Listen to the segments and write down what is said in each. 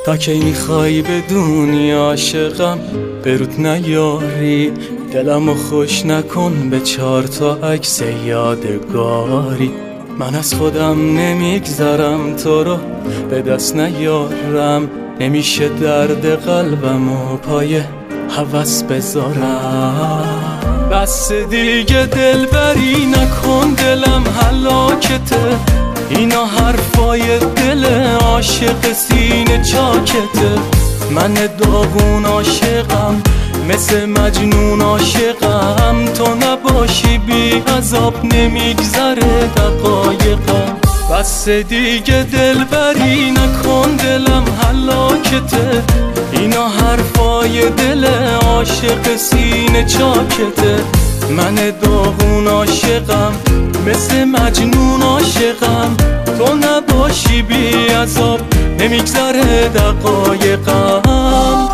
تا کی میخوای بدونی عاشقم برود نیاری، دلمو خوش نکن به 4 تا عکس یادگاری. من از خودم نمیگذرم تو رو به دست نیارم، نمیشه درد قلبمو پای هوس بذارم. بس دیگه دلبری نکن، دلم هلاکته، اینا حرفای دل عاشق سینه چاکته. من داغون عاشقم، مثل مجنون عاشقم، تو نباشی بی عذاب نمیگذره دقایقم. بس دیگه دلبری نکن، دلم هلاکته، اینا حرفای دل عاشق سینه چاکته. من داغون عاشقم، مثل مجنون عاشقم، تو نباشی بی عذاب نمیگذره دقایقم.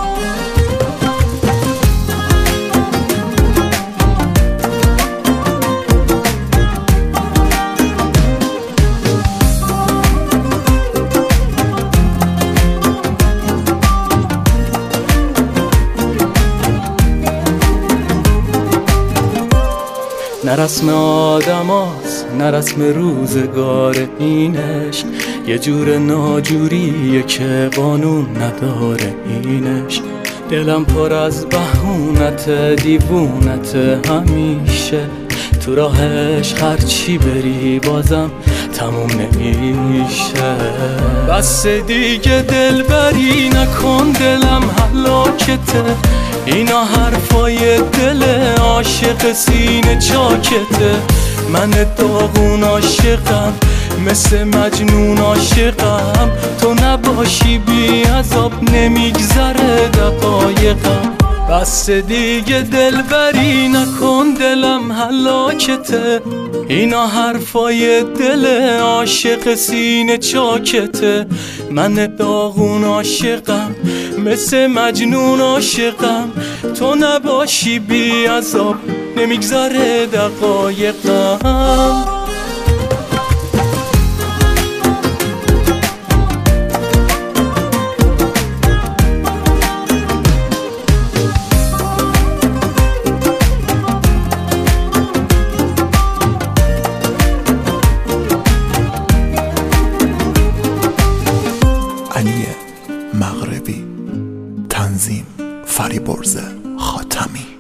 نه رسم آدم هاست، نه رسم روزگار اینش، یه جور ناجوریه که قانون نداره اینش. دلم پر از بهونت، دیوونت همیشه، تو راهش هرچی بری بازم تموم نمیشه. بس دیگه دلبری نکن، دلم هلاکته، اینا حرفای دل عاشق سینه چاکته. من داغون عاشقم، مثل مجنون عاشقم، تو نباشی بی عذاب نمیگذره دقایقم. بس دیگه دلبری نکن، دلم هلاکته، اینا حرفای دل عاشق سینه چاکته. من داغون عاشقم، مثل مجنون عاشقم، تو نباشی بی عذاب نمیگذره دقایقم. علی مغربی، تنظیم فریبرز خاتمی.